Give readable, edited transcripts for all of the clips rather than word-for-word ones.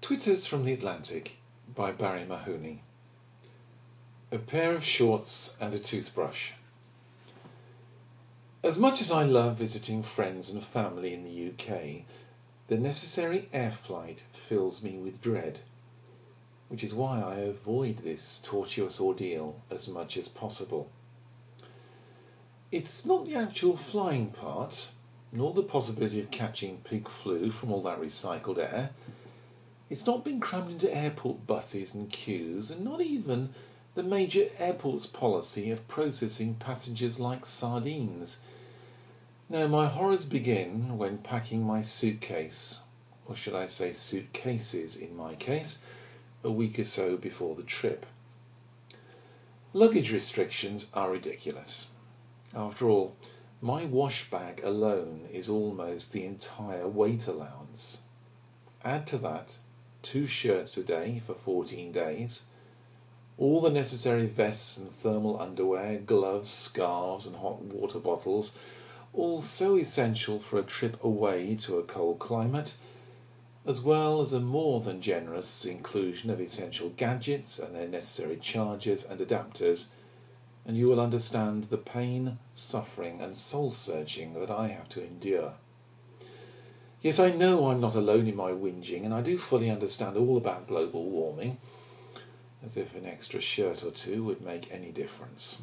Twitters from the Atlantic by Barry Mahoney. A pair of shorts and a toothbrush. As much as I love visiting friends and family in the UK, the necessary air flight fills me with dread, which is why I avoid this tortuous ordeal as much as possible. It's not the actual flying part, nor the possibility of catching pig flu from all that recycled air. It's not being crammed into airport buses and queues, and not even the major airport's policy of processing passengers like sardines. No, my horrors begin when packing my suitcase, or should I say suitcases in my case, a week or so before the trip. Luggage restrictions are ridiculous. After all, my wash bag alone is almost the entire weight allowance. Add to that 2 shirts a day for 14 days, all the necessary vests and thermal underwear, gloves, scarves and hot water bottles, all so essential for a trip away to a cold climate, as well as a more than generous inclusion of essential gadgets and their necessary chargers and adapters, and you will understand the pain, suffering and soul-searching that I have to endure. Yes, I know I'm not alone in my whinging, and I do fully understand all about global warming, as if an extra shirt or two would make any difference.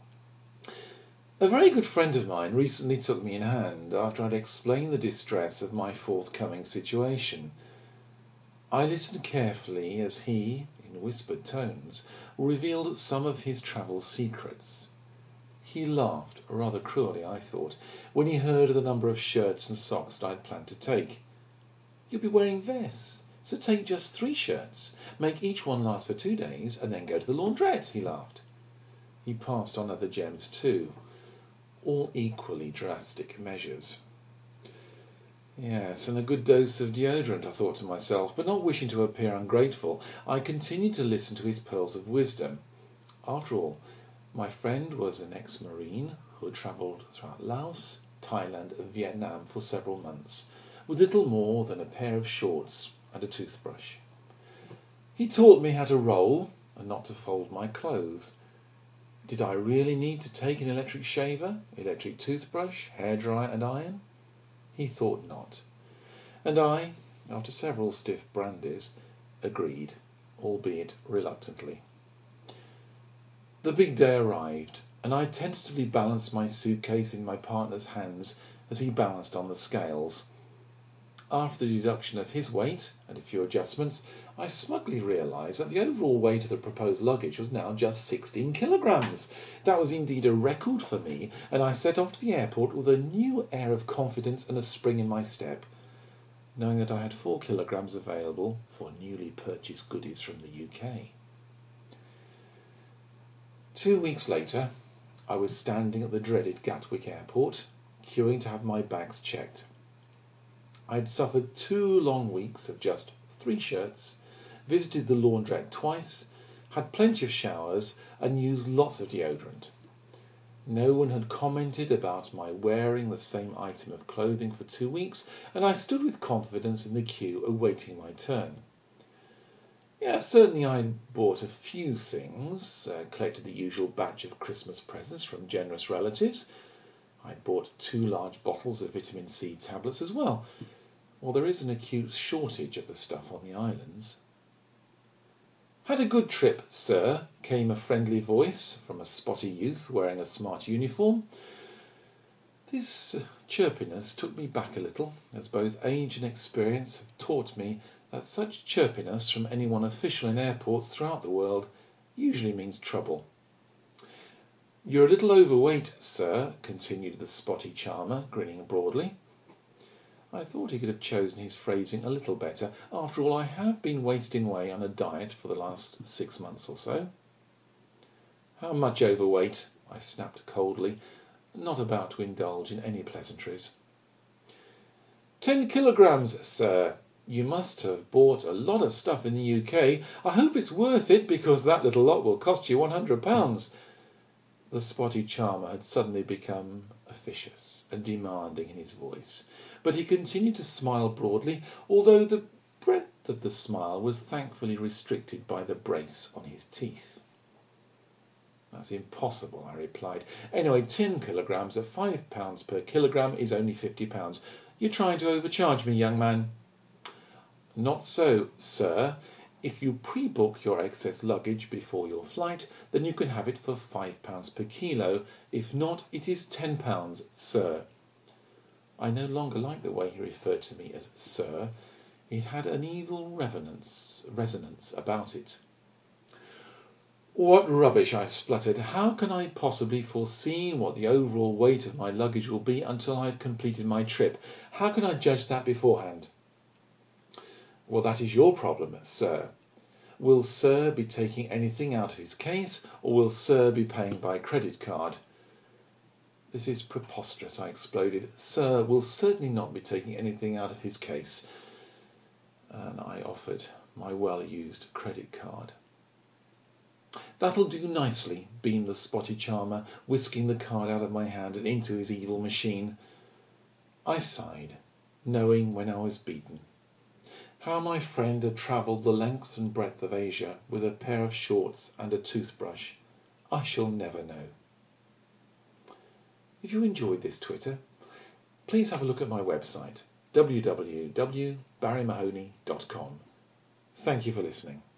A very good friend of mine recently took me in hand after I'd explained the distress of my forthcoming situation. I listened carefully as he, in whispered tones, revealed some of his travel secrets. He laughed, rather cruelly I thought, when he heard of the number of shirts and socks that I'd planned to take. "You'll be wearing vests, so take just 3 shirts, make each one last for 2 days, and then go to the laundrette," he laughed. He passed on other gems too, all equally drastic measures. Yes, and a good dose of deodorant, I thought to myself, but not wishing to appear ungrateful, I continued to listen to his pearls of wisdom. After all, my friend was an ex-marine who had travelled throughout Laos, Thailand and Vietnam for several months, with little more than a pair of shorts and a toothbrush. He taught me how to roll and not to fold my clothes. Did I really need to take an electric shaver, electric toothbrush, hairdryer and iron? He thought not. And I, after several stiff brandies, agreed, albeit reluctantly. The big day arrived, and I tentatively balanced my suitcase in my partner's hands as he balanced on the scales. After the deduction of his weight and a few adjustments, I smugly realised that the overall weight of the proposed luggage was now just 16 kilograms. That was indeed a record for me, and I set off to the airport with a new air of confidence and a spring in my step, knowing that I had 4 kilograms available for newly purchased goodies from the UK. 2 weeks later, I was standing at the dreaded Gatwick airport, queuing to have my bags checked. I had suffered 2 long weeks of just 3 shirts, visited the laundrette twice, had plenty of showers, and used lots of deodorant. No one had commented about my wearing the same item of clothing for 2 weeks, and I stood with confidence in the queue awaiting my turn. Yes, certainly I bought a few things, collected the usual batch of Christmas presents from generous relatives. I'd bought 2 large bottles of vitamin C tablets as well. Well, there is an acute shortage of the stuff on the islands. "Had a good trip, sir," came a friendly voice from a spotty youth wearing a smart uniform. This chirpiness took me back a little, as both age and experience have taught me that such chirpiness from anyone official in airports throughout the world usually means trouble. "You're a little overweight, sir," continued the spotty charmer, grinning broadly. I thought he could have chosen his phrasing a little better. After all, I have been wasting away on a diet for the last 6 months or so. "How much overweight?" I snapped coldly, not about to indulge in any pleasantries. 10 kilograms, sir. You must have bought a lot of stuff in the UK. I hope it's worth it, because that little lot will cost you £100. The spotty charmer had suddenly become officious and demanding in his voice, but he continued to smile broadly, although the of the smile was thankfully restricted by the brace on his teeth. That's impossible, I replied. Anyway, 10 kilograms at £5 per kilogram is only £50. You're trying to overcharge me, young man. Not so, sir. If you pre-book your excess luggage before your flight, then you can have it for £5 per kilo. If not, it is £10, sir. I no longer liked the way he referred to me as sir. It had an evil resonance about it. What rubbish, I spluttered. How can I possibly foresee what the overall weight of my luggage will be until I have completed my trip? How can I judge that beforehand? Well, that is your problem, sir. Will sir be taking anything out of his case, or will sir be paying by credit card? This is preposterous, I exploded. Sir will certainly not be taking anything out of his case. And I offered my well-used credit card. That'll do nicely, beamed the spotty charmer, whisking the card out of my hand and into his evil machine. I sighed, knowing when I was beaten. How my friend had travelled the length and breadth of Asia with a pair of shorts and a toothbrush, I shall never know. If you enjoyed this Twitter, please have a look at my website, www.barrymahoney.com. Thank you for listening.